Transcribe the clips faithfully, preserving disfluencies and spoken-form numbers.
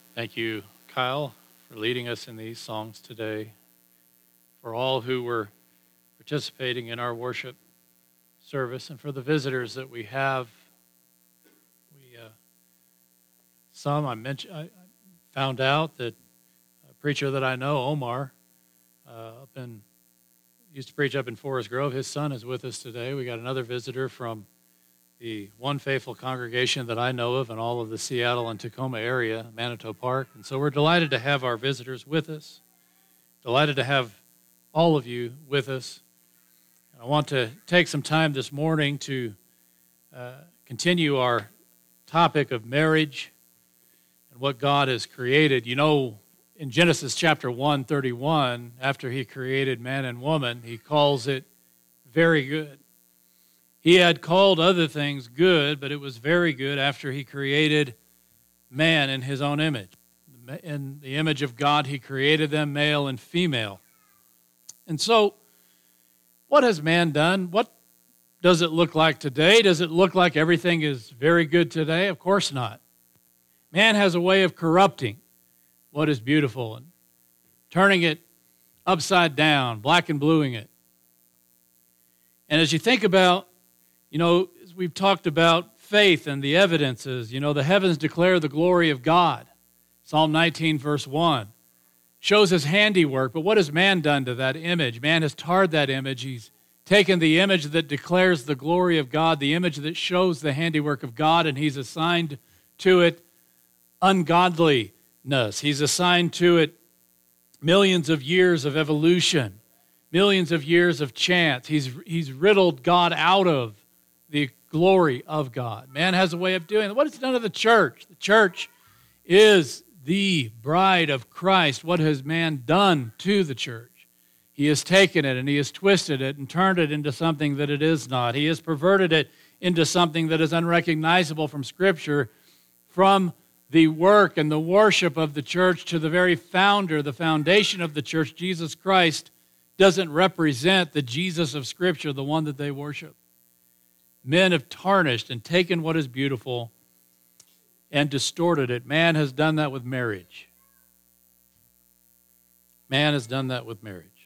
Thank you, Kyle, for leading us in these songs today. For all who were participating in our worship service, and for the visitors that we have. We uh, some I mentioned. I found out that a preacher that I know, Omar, uh, up in used to preach up in Forest Grove. His son is with us today. We got another visitor from the One Faithful congregation that I know of in all of the Seattle and Tacoma area, Manitou Park. And so we're delighted to have our visitors with us, delighted to have all of you with us. I want to take some time this morning to uh, continue our topic of marriage and what God has created. You know, in Genesis chapter one thirty-one, after he created man and woman, he calls it very good. He had called other things good, but it was very good after he created man in his own image. In the image of God, he created them male and female. And so, what has man done? What does it look like today? Does it look like everything is very good today? Of course not. Man has a way of corrupting what is beautiful and turning it upside down, black and bluing it. And as you think about, you know, as we've talked about faith and the evidences, you know, the heavens declare the glory of God. Psalm nineteen, verse one, shows his handiwork. But what has man done to that image? Man has tarred that image. He's taken the image that declares the glory of God, the image that shows the handiwork of God, and he's assigned to it ungodliness. He's assigned to it millions of years of evolution, millions of years of chance. He's, he's riddled God out of the glory of God. Man has a way of doing it. What has done to the church? The church is the bride of Christ. What has man done to the church? He has taken it and he has twisted it and turned it into something that it is not. He has perverted it into something that is unrecognizable from Scripture, from the work and the worship of the church to the very founder, the foundation of the church, Jesus Christ, doesn't represent the Jesus of Scripture, the one that they worship. Men have tarnished and taken what is beautiful and distorted it. Man has done that with marriage. Man has done that with marriage.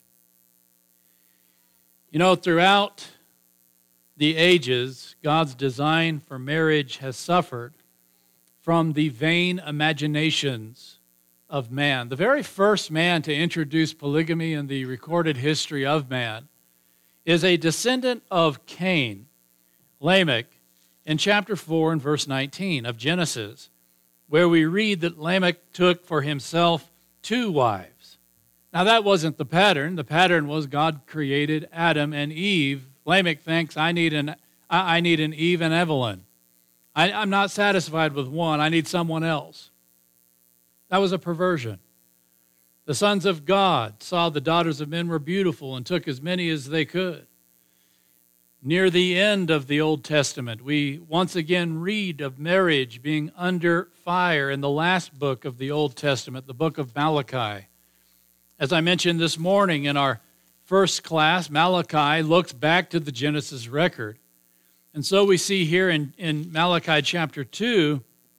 You know, throughout the ages, God's design for marriage has suffered from the vain imaginations of man. The very first man to introduce polygamy in the recorded history of man is a descendant of Cain, Lamech, in chapter four and verse nineteen of Genesis, where we read that Lamech took for himself two wives. Now that wasn't the pattern. The pattern was God created Adam and Eve. Lamech thinks, I need an, I need an Eve and Evelyn. I, I'm not satisfied with one. I need someone else. That was a perversion. The sons of God saw the daughters of men were beautiful and took as many as they could. Near the end of the Old Testament, we once again read of marriage being under fire in the last book of the Old Testament, the book of Malachi. As I mentioned this morning in our first class, Malachi looks back to the Genesis record. And so we see here in, in Malachi chapter two,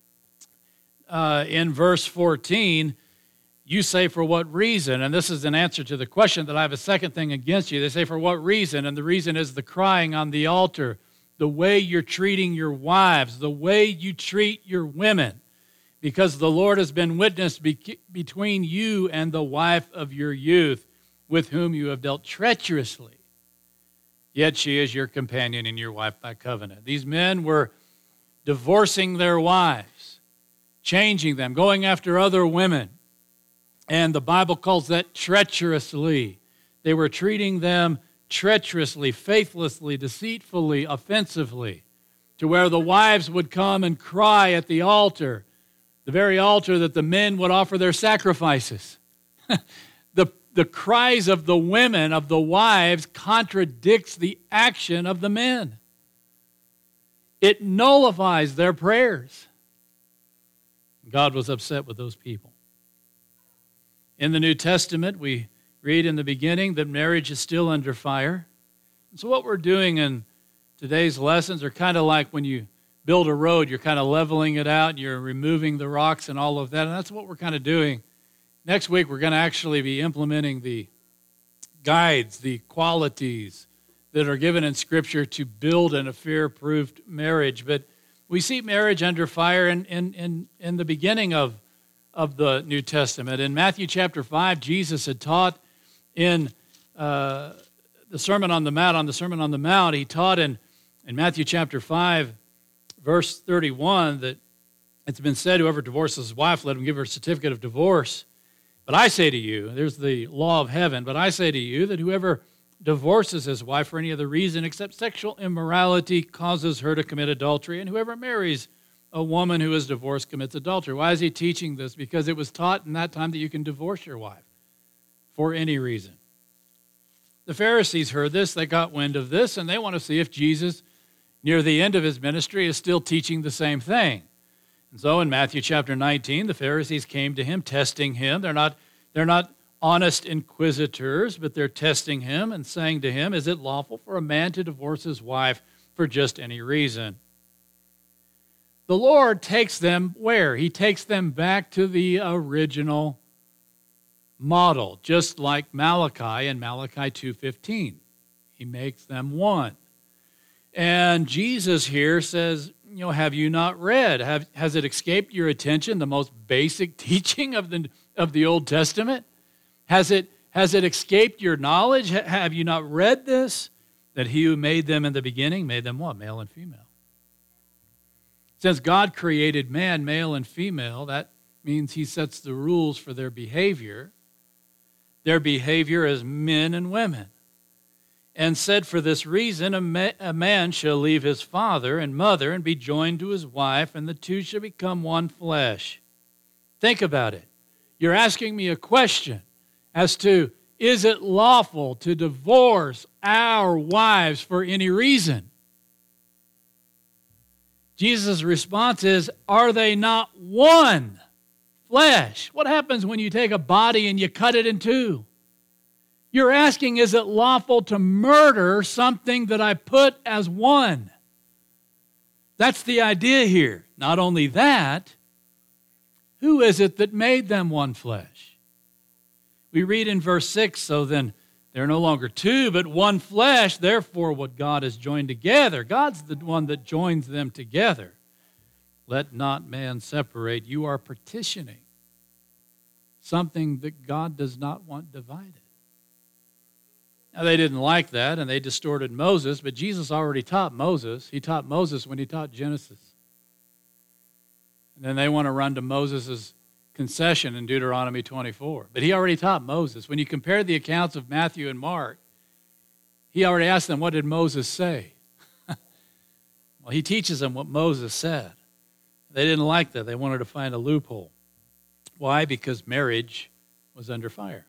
uh, in verse fourteen, you say, for what reason? And this is an answer to the question that I have a second thing against you. They say, for what reason? And the reason is the crying on the altar, the way you're treating your wives, the way you treat your women, because the Lord has been witness be- between you and the wife of your youth, with whom you have dealt treacherously. Yet she is your companion and your wife by covenant. These men were divorcing their wives, changing them, going after other women. And the Bible calls that treacherously. They were treating them treacherously, faithlessly, deceitfully, offensively, to where the wives would come and cry at the altar, the very altar that the men would offer their sacrifices. the, the cries of the women, of the wives, contradicts the action of the men. It nullifies their prayers. God was upset with those people. In the New Testament, we read in the beginning that marriage is still under fire. And so what we're doing in today's lessons are kind of like when you build a road, you're kind of leveling it out, you're removing the rocks and all of that, and that's what we're kind of doing. Next week, we're going to actually be implementing the guides, the qualities that are given in Scripture to build an affair-proofed marriage. But we see marriage under fire in, in, in, in the beginning of, of the New Testament. In Matthew chapter five, Jesus had taught in uh, the Sermon on the Mount, on the Sermon on the Mount, he taught in, in Matthew chapter five, verse thirty-one, that it's been said, whoever divorces his wife, let him give her a certificate of divorce. But I say to you, there's the law of heaven, but I say to you that whoever divorces his wife for any other reason except sexual immorality causes her to commit adultery, and whoever marries a woman who is divorced commits adultery. Why is he teaching this? Because it was taught in that time that you can divorce your wife for any reason. The Pharisees heard this, they got wind of this, and they want to see if Jesus, near the end of his ministry, is still teaching the same thing. And so in Matthew chapter nineteen, the Pharisees came to him, testing him. They're not, they're not honest inquisitors, but they're testing him and saying to him, is it lawful for a man to divorce his wife for just any reason? The Lord takes them where? He takes them back to the original model, just like Malachi in Malachi two fifteen. He makes them one. And Jesus here says, you know, have you not read? Have, has it escaped your attention, the most basic teaching of the, of the Old Testament? Has it, has it escaped your knowledge? Have you not read this? That he who made them in the beginning made them what? Male and female. Since God created man, male and female, that means he sets the rules for their behavior. Their behavior as men and women. And said, for this reason, a, ma- a man shall leave his father and mother and be joined to his wife, and the two shall become one flesh. Think about it. You're asking me a question as to, is it lawful to divorce our wives for any reason? Jesus' response is, are they not one flesh? What happens when you take a body and you cut it in two? You're asking, is it lawful to murder something that I put as one? That's the idea here. Not only that, who is it that made them one flesh? We read in verse six, so then they're no longer two, but one flesh. Therefore, what God has joined together, God's the one that joins them together. Let not man separate. You are partitioning something that God does not want divided. Now, they didn't like that, and they distorted Moses, but Jesus already taught Moses. He taught Moses when he taught Genesis. And then they want to run to Moses' concession in Deuteronomy twenty-four. But he already taught Moses. When you compare the accounts of Matthew and Mark, he already asked them, what did Moses say? Well, he teaches them what Moses said. They didn't like that. They wanted to find a loophole. Why? Because marriage was under fire.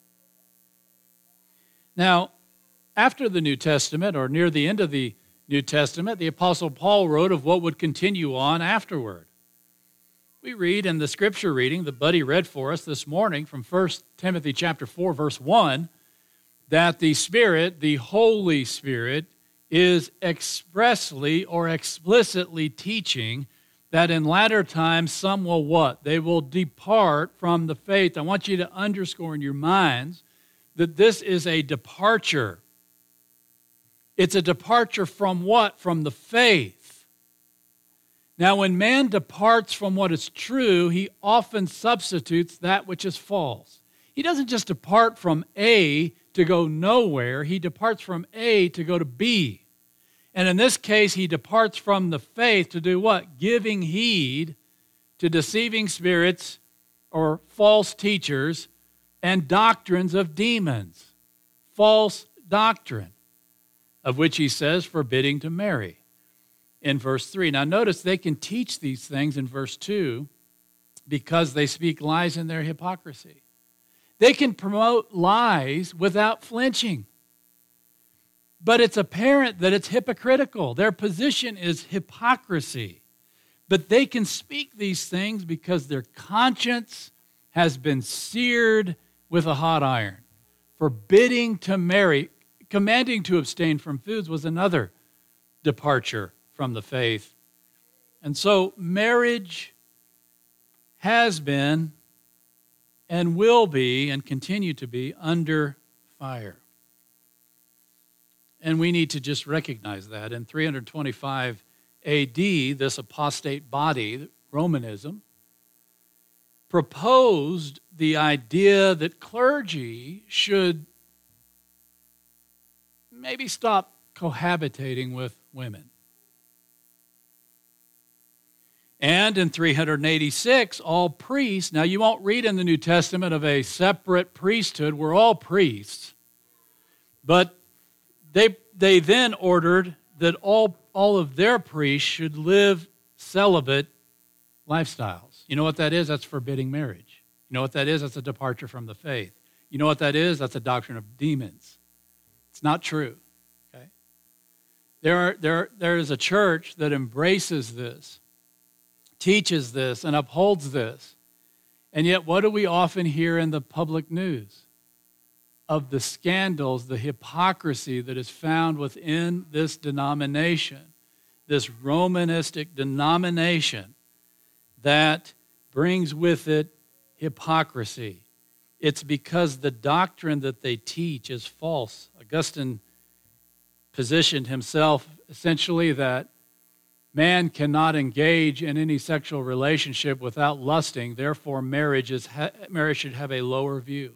Now, after the New Testament, or near the end of the New Testament, the Apostle Paul wrote of what would continue on afterward. We read in the scripture reading that Buddy read for us this morning from First Timothy chapter four, verse one, that the Spirit, the Holy Spirit, is expressly or explicitly teaching that in latter times some will what? They will depart from the faith. I want you to underscore in your minds that this is a departure. It's a departure from what? From the faith. Now, when man departs from what is true, he often substitutes that which is false. He doesn't just depart from A to go nowhere. He departs from A to go to B. And in this case, he departs from the faith to do what? Giving heed to deceiving spirits or false teachers and doctrines of demons. False doctrine, of which he says forbidding to marry in verse three. Now notice they can teach these things in verse two because they speak lies in their hypocrisy. They can promote lies without flinching. But it's apparent that it's hypocritical. Their position is hypocrisy. But they can speak these things because their conscience has been seared with a hot iron. Forbidding to marry, commanding to abstain from foods was another departure from the faith. And so marriage has been and will be and continue to be under fire. And we need to just recognize that. In three twenty-five A D, this apostate body, Romanism, proposed the idea that clergy should maybe stop cohabitating with women. And in three eighty-six, all priests, now you won't read in the New Testament of a separate priesthood, we're all priests, but they, they then ordered that all, all of their priests should live celibate lifestyles. You know what that is? That's forbidding marriage. You know what that is? That's a departure from the faith. You know what that is? That's a doctrine of demons. It's not true. Okay? There, are, there, there is a church that embraces this, teaches this, and upholds this. And yet, what do we often hear in the public news? Of the scandals, the hypocrisy that is found within this denomination, this Romanistic denomination that brings with it hypocrisy. It's because the doctrine that they teach is false. Augustine positioned himself essentially that man cannot engage in any sexual relationship without lusting. Therefore, marriage, is ha- marriage should have a lower view.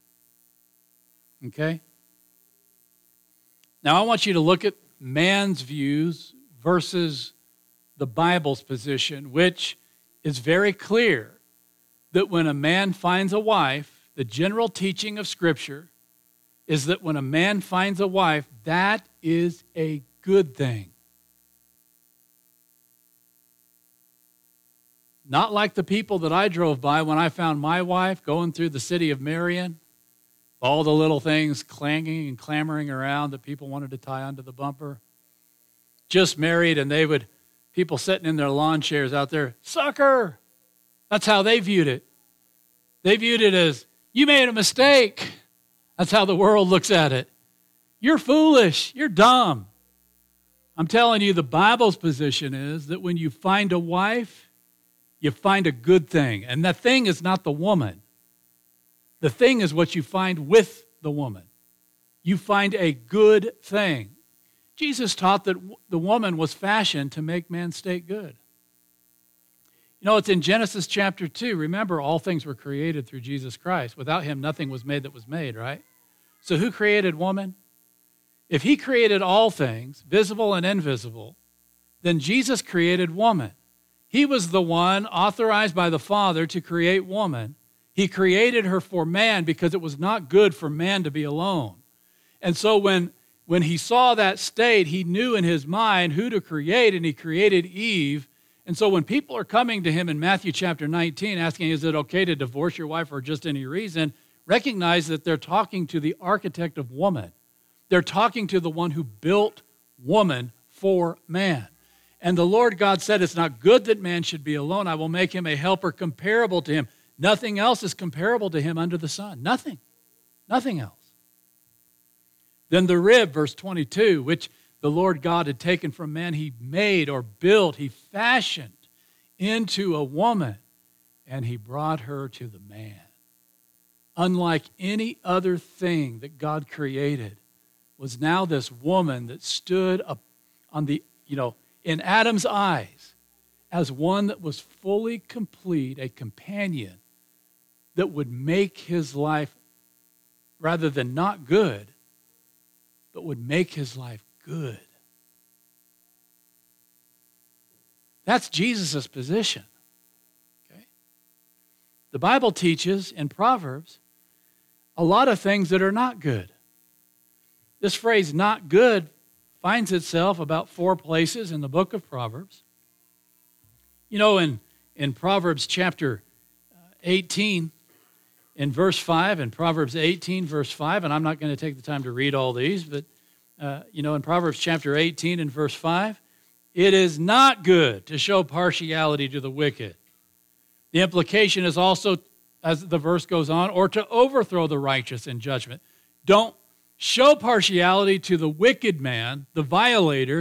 Okay? Now, I want you to look at man's views versus the Bible's position, which is very clear that when a man finds a wife, the general teaching of Scripture is that when a man finds a wife, that is a good thing. Not like the people that I drove by when I found my wife going through the city of Marion, all the little things clanging and clamoring around that people wanted to tie onto the bumper. Just married, and they would, people sitting in their lawn chairs out there, sucker! That's how they viewed it. They viewed it as, you made a mistake. That's how the world looks at it. You're foolish. You're dumb. I'm telling you, the Bible's position is that when you find a wife, you find a good thing. And that thing is not the woman. The thing is what you find with the woman. You find a good thing. Jesus taught that the woman was fashioned to make man's state good. You know, it's in Genesis chapter two. Remember, all things were created through Jesus Christ. Without him, nothing was made that was made, right? So who created woman? If he created all things, visible and invisible, then Jesus created woman. He was the one authorized by the Father to create woman. He created her for man because it was not good for man to be alone. And so when, when he saw that state, he knew in his mind who to create, and he created Eve. And so when people are coming to him in Matthew chapter nineteen asking, is it okay to divorce your wife for just any reason, recognize that they're talking to the architect of woman. They're talking to the one who built woman for man. And the Lord God said, it's not good that man should be alone. I will make him a helper comparable to him. Nothing else is comparable to him under the sun. Nothing. Nothing else. Then the rib, verse twenty-two, which the Lord God had taken from man, he made or built, he fashioned into a woman, and he brought her to the man. Unlike any other thing that God created, was now this woman that stood up on the, you know, in Adam's eyes as one that was fully complete, a companion that would make his life, rather than not good, but would make his life good. That's Jesus' position. Okay? The Bible teaches in Proverbs a lot of things that are not good. This phrase, not good, finds itself about four places in the book of Proverbs. You know, in, in Proverbs chapter eighteen, in verse five, in Proverbs eighteen, verse five, and I'm not going to take the time to read all these, but, uh, you know, in Proverbs chapter eighteen and verse five, it is not good to show partiality to the wicked. The implication is also, as the verse goes on, or to overthrow the righteous in judgment. Don't show partiality to the wicked man, the violator,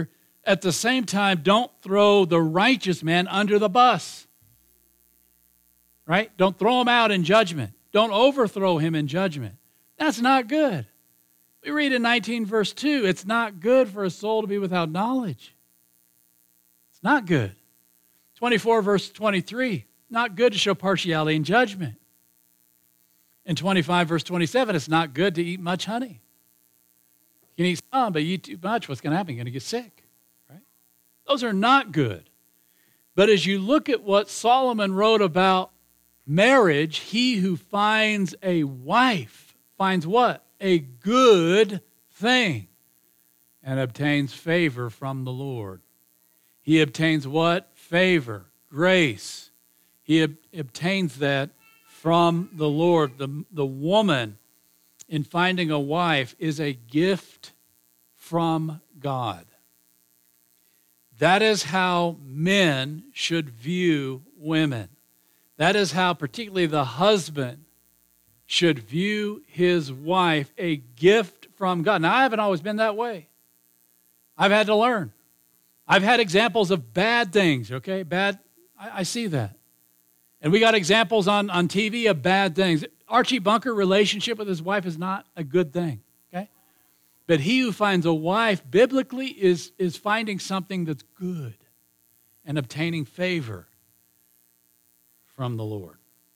At the same time, don't throw the righteous man under the bus. Right? Don't throw him out in judgment. Don't overthrow him in judgment. That's not good. We read in nineteen verse two, it's not good for a soul to be without knowledge. It's not good. twenty-four verse twenty-three, not good to show partiality in judgment. In twenty-five verse twenty-seven, it's not good to eat much honey. You can eat some, but you eat too much, what's going to happen? You're going to get sick. Right? Those are not good. But as you look at what Solomon wrote about marriage, he who finds a wife finds what? A good thing, and obtains favor from the Lord. He obtains what? Favor, grace. He ob- obtains that from the Lord. The, the woman, in finding a wife, is a gift from God. That is how men should view women. That is how particularly the husband should view his wife, a gift from God. Now, I haven't always been that way. I've had to learn. I've had examples of bad things, okay? Bad, I, I see that. And we got examples on, on T V of bad things. Archie Bunker relationship with his wife is not a good thing, okay? But he who finds a wife biblically is, is finding something that's good and obtaining favor from the Lord.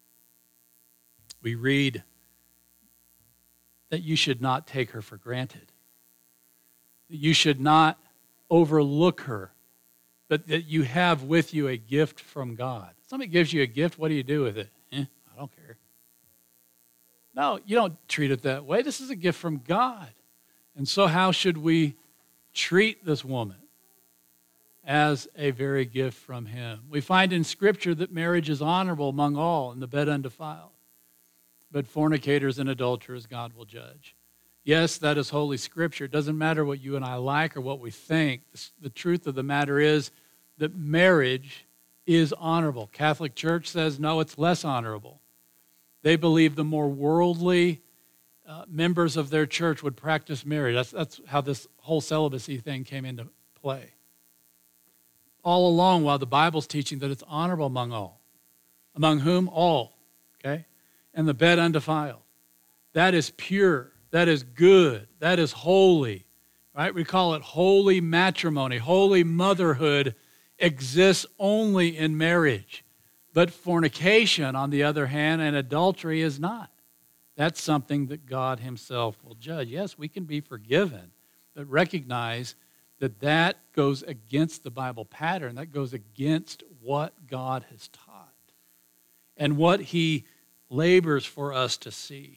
We read that you should not take her for granted. That you should not overlook her, but that you have with you a gift from God. Somebody gives you a gift, what do you do with it? Eh, I don't care. No, you don't treat it that way. This is a gift from God. And so how should we treat this woman? As a very gift from him. We find in Scripture that marriage is honorable among all and the bed undefiled. But fornicators and adulterers God will judge. Yes, that is Holy Scripture. It doesn't matter what you and I like or what we think. The truth of the matter is that marriage is honorable. Catholic Church says, no, it's less honorable. They believe the more worldly uh, members of their church would practice marriage. That's, that's how this whole celibacy thing came into play. All along, while the Bible's teaching that it's honorable among all. Among whom? All. Okay? And the bed undefiled. That is pure. That is good. That is holy. Right? We call it holy matrimony. Holy motherhood exists only in marriage. But fornication, on the other hand, and adultery is not. That's something that God himself will judge. Yes, we can be forgiven, but recognize that that goes against the Bible pattern. That goes against what God has taught and what he labors for us to see.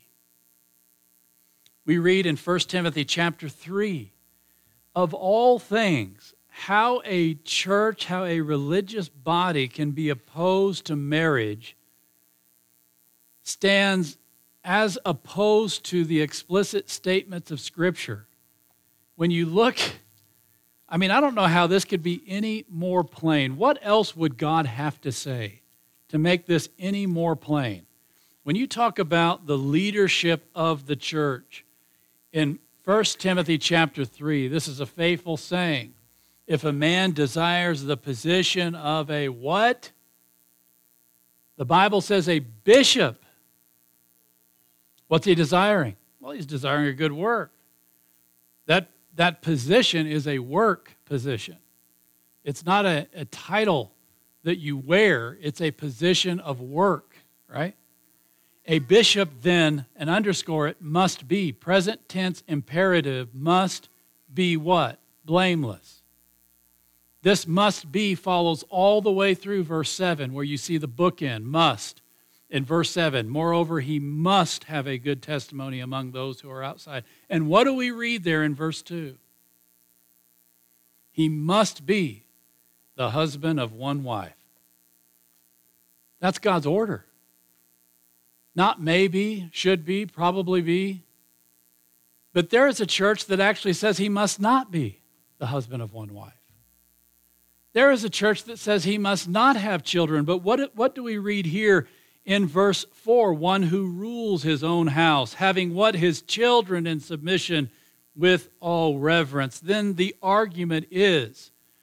We read in First Timothy chapter three, of all things, how a church, how a religious body can be opposed to marriage stands as opposed to the explicit statements of Scripture. When you look, I mean, I don't know how this could be any more plain. What else would God have to say to make this any more plain? When you talk about the leadership of the church, in First Timothy chapter three, this is a faithful saying. If a man desires the position of a what? The Bible says a bishop. What's he desiring? Well, he's desiring a good work. That, that position is a work position. It's not a, a title that you wear. It's a position of work, right? A bishop then, and underscore it, must be, present tense imperative, must be what? Blameless. This must be follows all the way through verse seven, where you see the bookend, must. In verse seven, moreover, he must have a good testimony among those who are outside. And what do we read there in verse two? He must be the husband of one wife. That's God's order. Not maybe, should be, probably be. But there is a church that actually says he must not be the husband of one wife. There is a church that says he must not have children. But what, what do we read here in verse four? One who rules his own house, having what? His children in submission with all reverence. Then the argument is,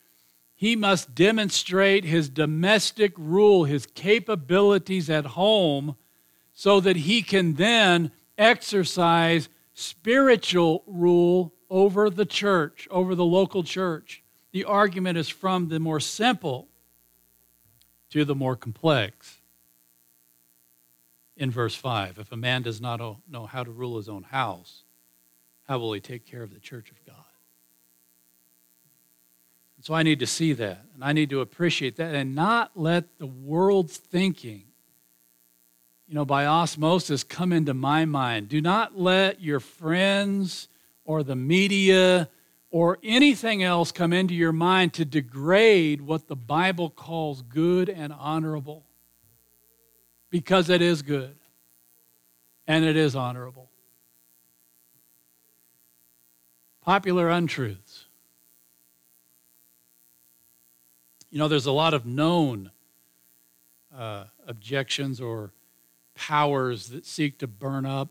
He must demonstrate his domestic rule, his capabilities at home, so that he can then exercise spiritual rule over the church, over the local church. The argument is from the more simple to the more complex. In verse five, if a man does not know how to rule his own house, how will he take care of the church of God? And so I need to see that, and I need to appreciate that, and not let the world's thinking, you know, by osmosis come into my mind. Do not let your friends or the media or anything else come into your mind to degrade what the Bible calls good and honorable. Because it is good and it is honorable. Popular untruths. You know, there's a lot of known uh, objections or powers that seek to burn up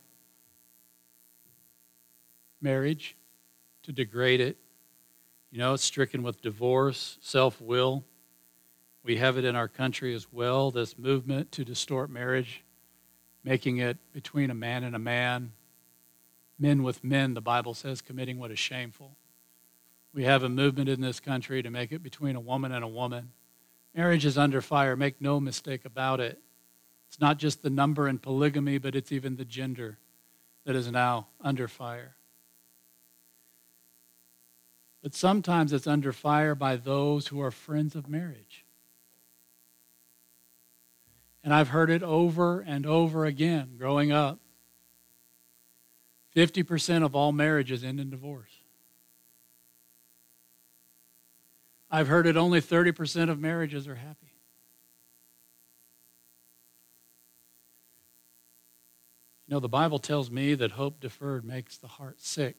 marriage, to degrade it. You know, it's stricken with divorce, self-will. We have it in our country as well, this movement to distort marriage, making it between a man and a man, men with men, the Bible says, committing what is shameful. We have a movement in this country to make it between a woman and a woman. Marriage is under fire, make no mistake about it. It's not just the number in polygamy, but it's even the gender that is now under fire. But sometimes it's under fire by those who are friends of marriage. And I've heard it over and over again growing up. fifty percent of all marriages end in divorce. I've heard it only thirty percent of marriages are happy. You know, the Bible tells me that hope deferred makes the heart sick.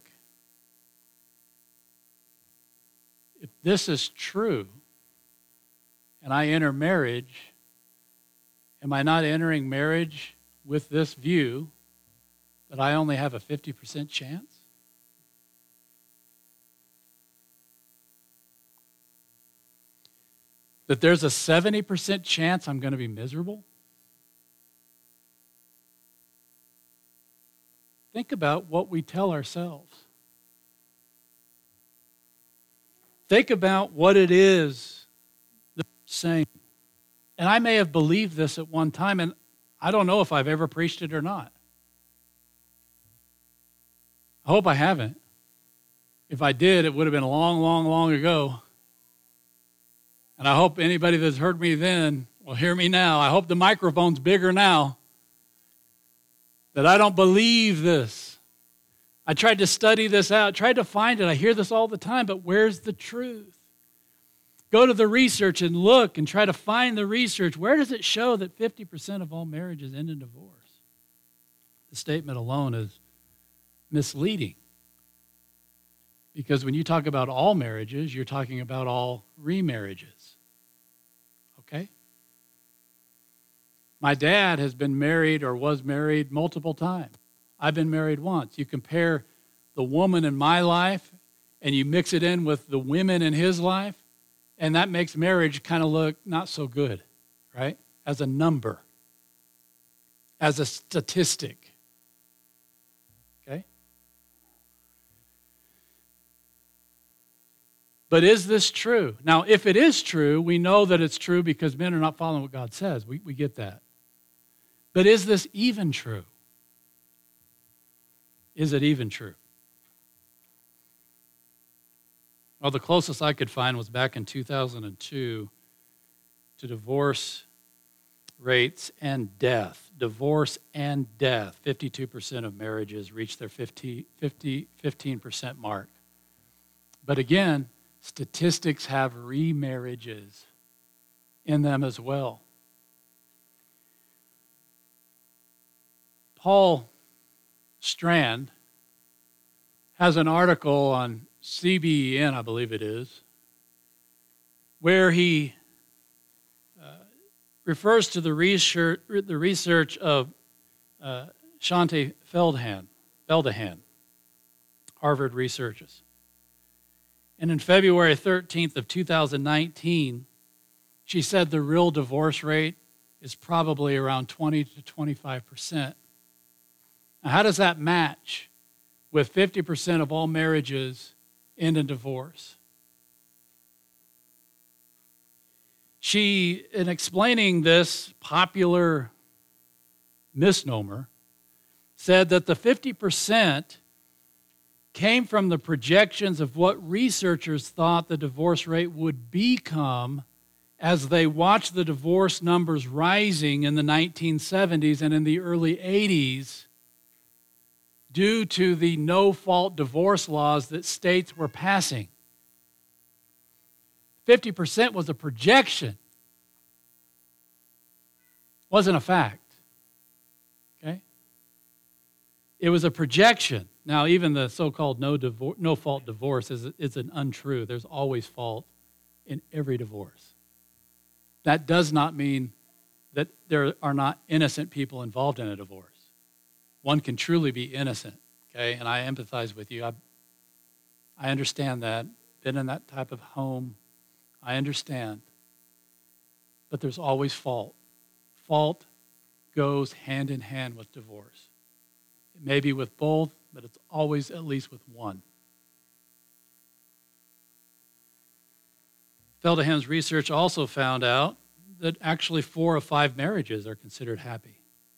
If this is true, and I enter marriage, am I not entering marriage with this view that I only have a fifty percent chance? That there's a seventy percent chance I'm going to be miserable? Think about what we tell ourselves. Think about what it is that we're saying. And I may have believed this at one time, and I don't know if I've ever preached it or not. I hope I haven't. If I did, it would have been long, long, long ago. And I hope anybody that's heard me then will hear me now. I hope the microphone's bigger now. That I don't believe this. I tried to study this out, tried to find it. I hear this all the time, but where's the truth? Go to the research and look and try to find the research. Where does it show that fifty percent of all marriages end in divorce? The statement alone is misleading. Because when you talk about all marriages, you're talking about all remarriages. Okay? My dad has been married or was married multiple times. I've been married once. You compare the woman in my life and you mix it in with the women in his life, and that makes marriage kind of look not so good, right? As a number, as a statistic. Okay? But is this true? Now, if it is true, we know that it's true because men are not following what God says. We, we get that. But is this even true? Is it even true? Well, the closest I could find was back in two thousand two to divorce rates and death. Divorce and death. fifty-two percent of marriages reach their fifty, fifty, fifteen percent mark. But again, statistics have remarriages in them as well. Paul Strand has an article on C B E N, I believe it is, where he uh, refers to the research, the research of uh, Shaunti Feldhahn, Feldhahn, Harvard researchers. And in February thirteenth of two thousand nineteen, she said the real divorce rate is probably around twenty to twenty-five percent. Now, how does that match with fifty percent of all marriages end in divorce? She, in explaining this popular misnomer, said that the fifty percent came from the projections of what researchers thought the divorce rate would become as they watched the divorce numbers rising in the nineteen seventies and in the early eighties due to the no-fault divorce laws that states were passing. fifty percent was a projection, wasn't a fact. Okay? It was a projection. Now, even the so-called no divor- no-fault divorce is, is an untrue. There's always fault in every divorce. That does not mean that there are not innocent people involved in a divorce. One can truly be innocent, okay? And I empathize with you. I, I understand that. Been in that type of home. I understand. But there's always fault. Fault goes hand in hand with divorce. It may be with both, but it's always at least with one. Feldham's research also found out that actually four of five marriages are considered happy.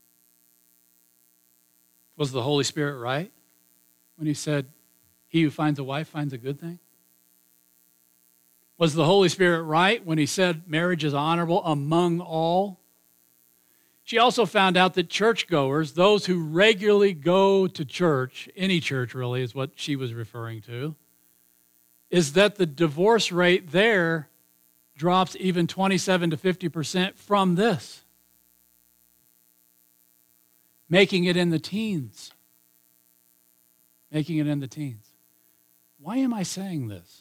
Was the Holy Spirit right when he said, "He who finds a wife finds a good thing"? Was the Holy Spirit right when he said marriage is honorable among all? She also found out that churchgoers, those who regularly go to church, any church really is what she was referring to, is that the divorce rate there drops even twenty-seven to fifty percent from this, making it in the teens. Making it in the teens. Why am I saying this?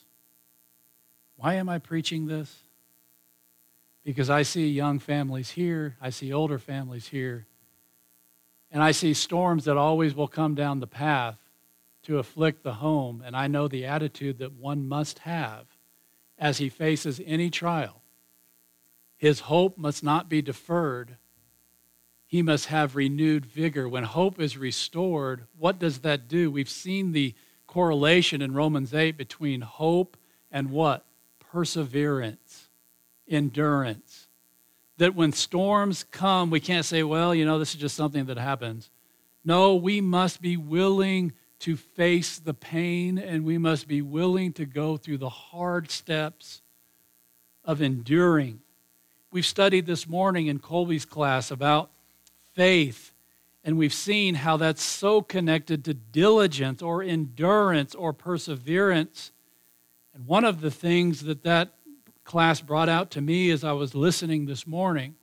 Why am I preaching this? Because I see young families here, I see older families here, and I see storms that always will come down the path to afflict the home, and I know the attitude that one must have as he faces any trial. His hope must not be deferred. He must have renewed vigor. When hope is restored, what does that do? We've seen the correlation in Romans eight between hope and what? Perseverance, endurance. That when storms come, we can't say, well, you know, this is just something that happens. No, we must be willing to face the pain, and we must be willing to go through the hard steps of enduring. We've studied this morning in Colby's class about faith, and we've seen how that's so connected to diligence or endurance or perseverance. And one of the things that that class brought out to me as I was listening this morning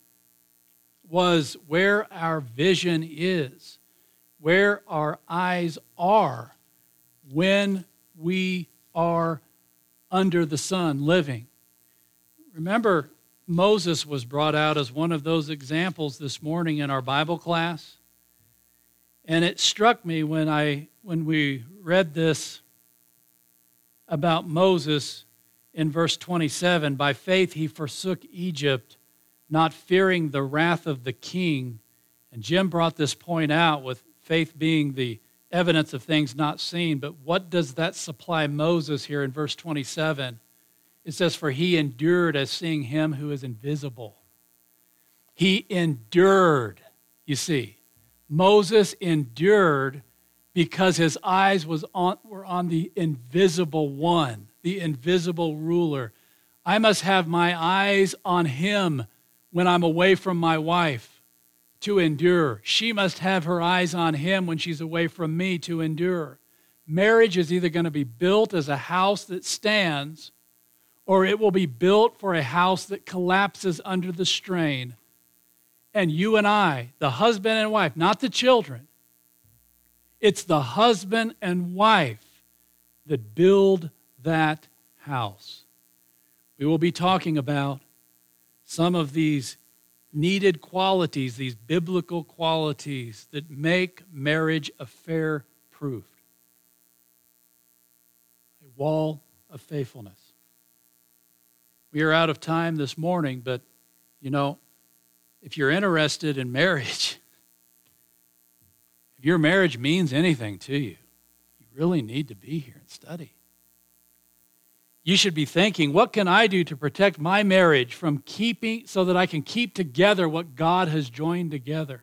was where our vision is, where our eyes are when we are under the sun living. Remember, Moses was brought out as one of those examples this morning in our Bible class. And it struck me when I when we read this about Moses in verse twenty-seven, by faith he forsook Egypt, not fearing the wrath of the king. And Jim brought this point out with faith being the evidence of things not seen. But what does that supply Moses here in verse twenty-seven? It says, for he endured as seeing him who is invisible. He endured, you see. Moses endured because his eyes was on, were on the invisible one, the invisible ruler. I must have my eyes on him when I'm away from my wife to endure. She must have her eyes on him when she's away from me to endure. Marriage is either going to be built as a house that stands, or it will be built for a house that collapses under the strain. And you and I, the husband and wife, not the children, it's the husband and wife that build that house. We will be talking about some of these needed qualities, these biblical qualities that make marriage affair-proof. A wall of faithfulness. We are out of time this morning, but, you know, if you're interested in marriage, if your marriage means anything to you, you really need to be here and study. You should be thinking, what can I do to protect my marriage from keeping, so that I can keep together what God has joined together?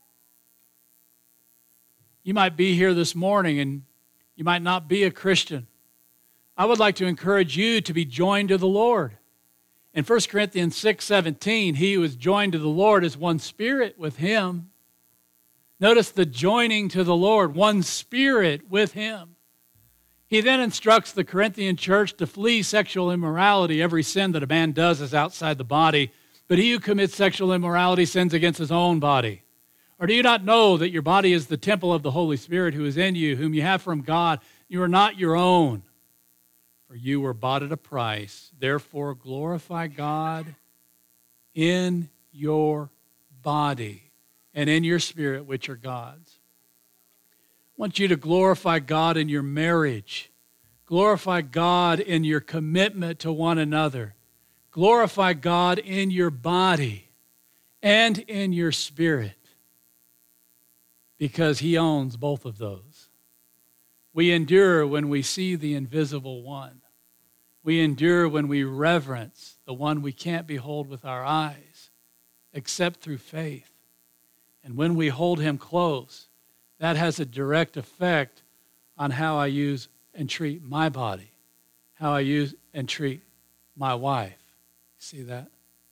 You might be here this morning and you might not be a Christian. I would like to encourage you to be joined to the Lord. In First Corinthians six seventeen, he who is joined to the Lord is one spirit with him. Notice the joining to the Lord, one spirit with him. He then instructs the Corinthian church to flee sexual immorality. Every sin that a man does is outside the body, but he who commits sexual immorality sins against his own body. Or do you not know that your body is the temple of the Holy Spirit who is in you, whom you have from God? You are not your own, for you were bought at a price. Therefore, glorify God in your body and in your spirit, which are God's. I want you to glorify God in your marriage. Glorify God in your commitment to one another. Glorify God in your body and in your spirit, because he owns both of those. We endure when we see the invisible one. We endure when we reverence the one we can't behold with our eyes, except through faith. And when we hold him close, that has a direct effect on how I use and treat my body, how I use and treat my wife. See that?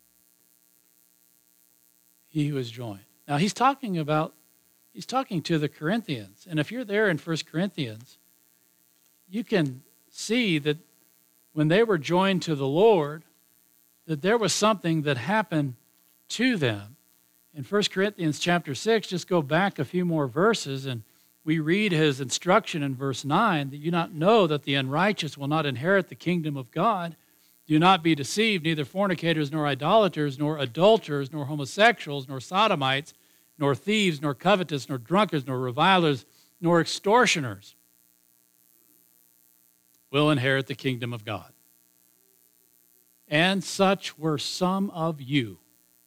He who is joined. Now he's talking about, he's talking to the Corinthians. And if you're there in First Corinthians, you can see that when they were joined to the Lord, that there was something that happened to them. In First Corinthians chapter six, just go back a few more verses, and we read his instruction in verse nine, that you not know that the unrighteous will not inherit the kingdom of God. Do not be deceived, neither fornicators, nor idolaters, nor adulterers, nor homosexuals, nor sodomites, nor thieves, nor covetous, nor drunkards, nor revilers, nor extortioners will inherit the kingdom of God. And such were some of you.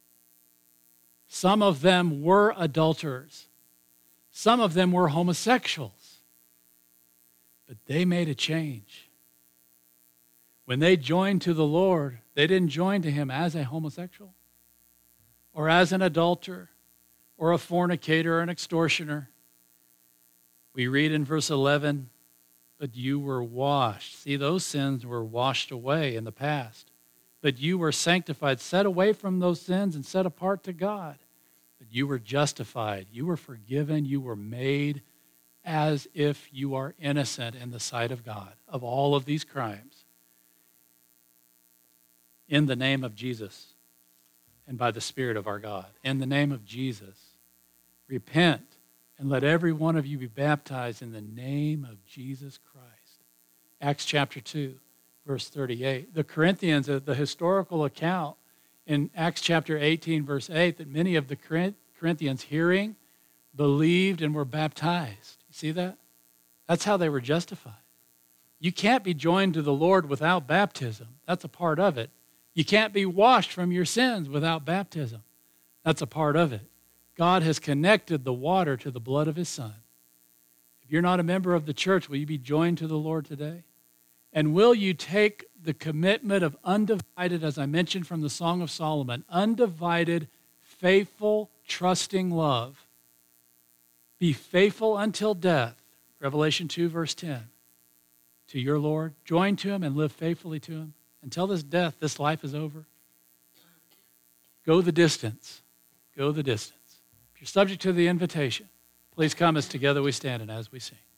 Some of them were adulterers. Some of them were homosexuals. But they made a change. When they joined to the Lord, they didn't join to him as a homosexual or as an adulterer or a fornicator or an extortioner. We read in verse eleven, but you were washed. See, those sins were washed away in the past. But you were sanctified, set away from those sins and set apart to God. But you were justified. You were forgiven. You were made as if you are innocent in the sight of God of all of these crimes. In the name of Jesus and by the Spirit of our God. In the name of Jesus, repent and let every one of you be baptized in the name of Jesus Christ. Acts chapter two. Verse thirty-eight. The Corinthians, the historical account in Acts chapter eighteen, verse eight, that many of the Corinthians hearing believed and were baptized. You see that? That's how they were justified. You can't be joined to the Lord without baptism. That's a part of it. You can't be washed from your sins without baptism. That's a part of it. God has connected the water to the blood of his Son. If you're not a member of the church, will you be joined to the Lord today? And will you take the commitment of undivided, as I mentioned from the Song of Solomon, undivided, faithful, trusting love? Be faithful until death, Revelation two, verse ten, to your Lord. Join to him and live faithfully to him. Until this death, this life is over. Go the distance. Go the distance. If you're subject to the invitation, please come as together we stand and as we sing.